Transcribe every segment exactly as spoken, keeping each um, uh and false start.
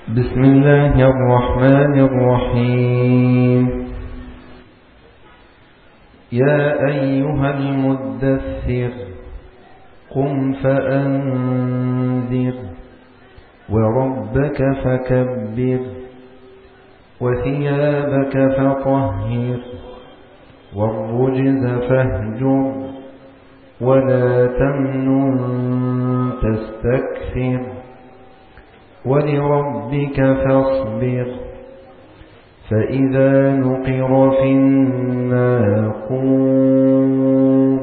بسم الله الرحمن الرحيم. يا أيها المدثر قم فأنذر وربك فكبر وثيابك فطهر والرجز فاهجر ولا تمنن تستكثر ولربك فاصبر فإذا نقر في الناقور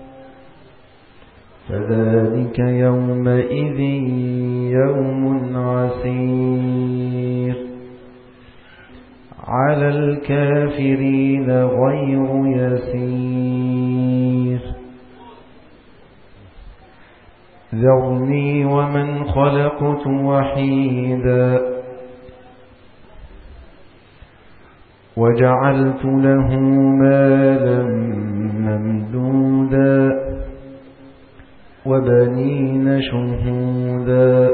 فذلك يومئذ يوم عسير على الكافرين غير يسير. ذرني ومن خلقت وحيدا وجعلت له مالا ممدودا وبنين شهودا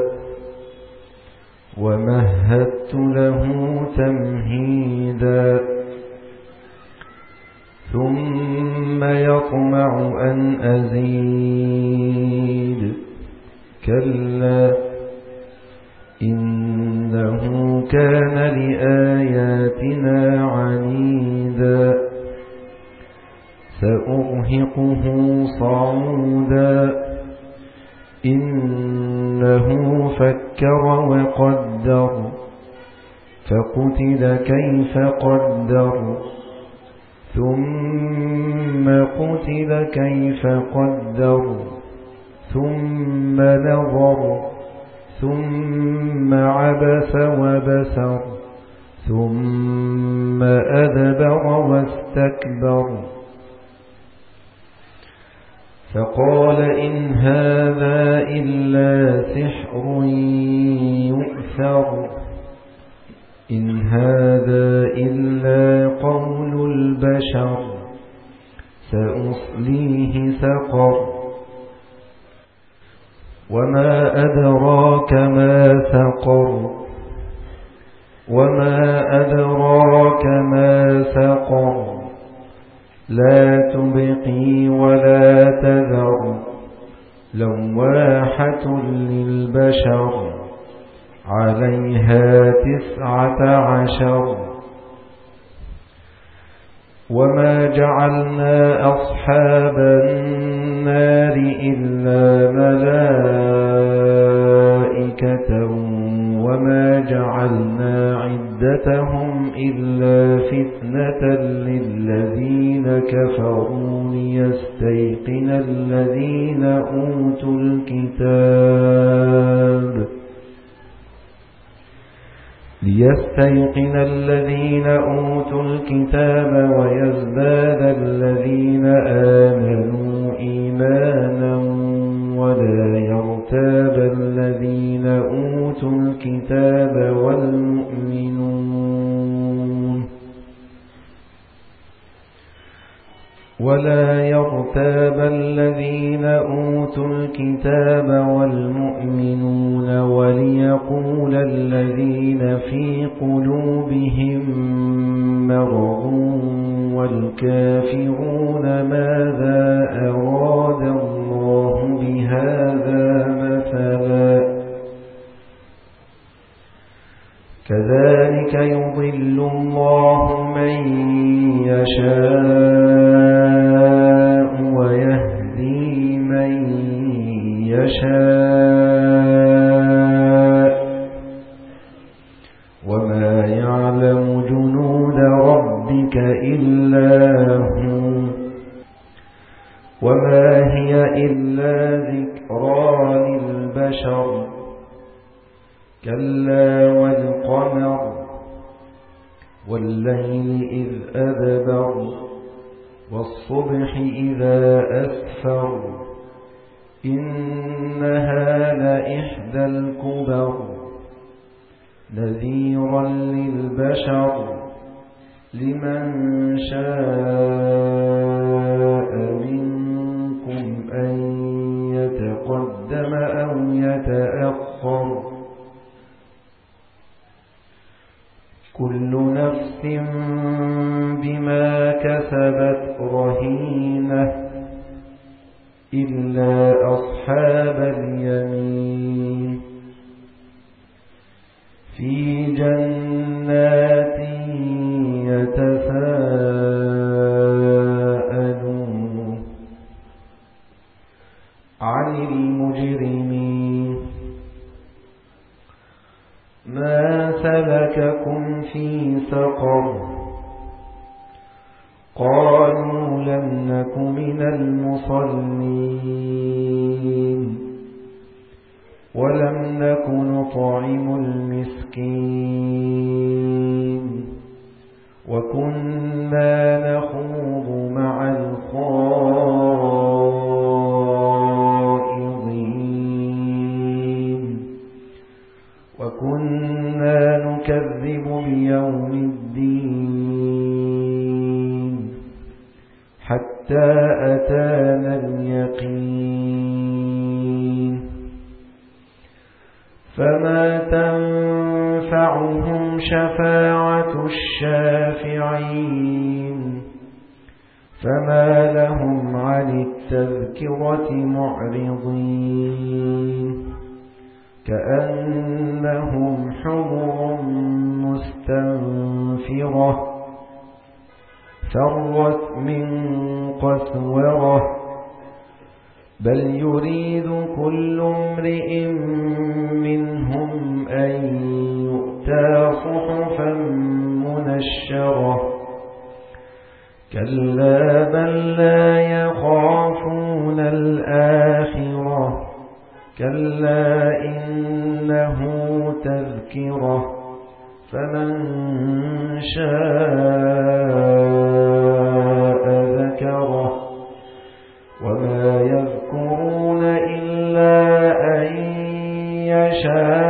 ومهدت له تمهيدا ثم يطمع أن أزيد كلا إنه كان لآياتنا عنيدا سأرهقه صعودا إنه فكر وقدر فقتل كيف قدر ثم قتل كيف قدر ثم نظر ثم عبس وبسر ثم أدبر واستكبر فقال إن هذا إلا سحر يؤثر إن هذا إلا قول البشر سأصليه سقر وما أدراك ما سقر وما أدراك ما سقر لا تبقي ولا تذر لواحة للبشر عليها تسعة عشر وما جعلنا أصحاب النار إلا ملائكة وما جعلنا عدتهم إلا فتنة للذين كفروا ليستيقن الذين أوتوا الكتاب ليستيقن الذين أوتوا الكتاب ويزداد الذين آمنوا إيمانا ولا يرتاب الذين أوتوا الكتاب والمؤمنون ولا يرتاب الذين أوتوا الكتاب والمؤمنون وليقول الذين في قلوبهم مرض والكافرون ماذا أراد الله بهذا مثلا كذلك يضل الله من يشاء ويهدي من يشاء وما يعلم جنود ربك إلا هو وما هي إلا ذكرى للبشر كلا والقمر والليل إذ أدبر والصبح إذا أسفر إنها لإحدى الكبر نذيرا للبشر لمن شاء منكم أن يتقدم أو يتأخر كل نفس بما كسبت رهينة إلا أصحاب اليمين في جنات يتساءلون عن المجرمين ما سلككم في سقر قالوا لم نك من المصلين ولم نك نطعم المسكين وكنا نخوض مع الخائضين وكنا نكذب بيوم الدين حتى أتانا اليقين فما تنفعهم شفاعة الشافعين فما لهم عن التذكرة معرضين كأنهم حمر مستنفرة فرت من قسورة بل يريد كل امرئ منهم أن يؤتى صحفا منشرة كلا بل لا يخافون الآخرة كلا إنه تذكرة فمن شاء ذكره وما يذكرون إلا أن يشاء